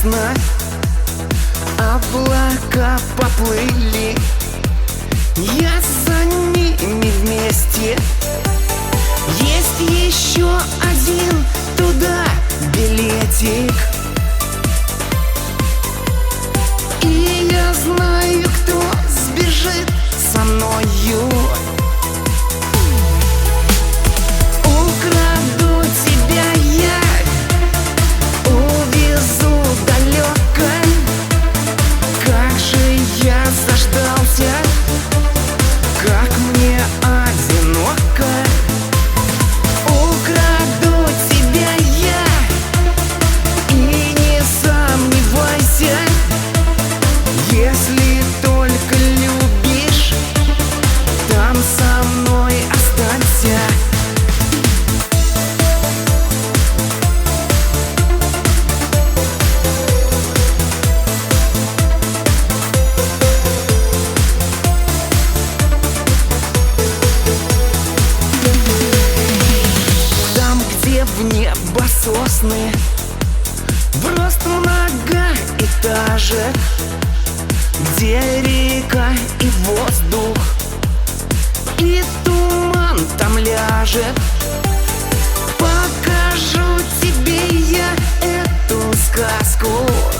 ясно, облака поплыли, я за ними вместе. Есть еще один туда билетик, и я знаю, кто сбежит со мною. Украду тебя я, увезу далеко. Как же я заждался, как мне одиноко. Украду тебя я, и не сомневайся, если только любишь, там со мной останься. В небо сосны, в рост многоэтажек, где река и воздух, и туман там ляжет. Покажу тебе я эту сказку.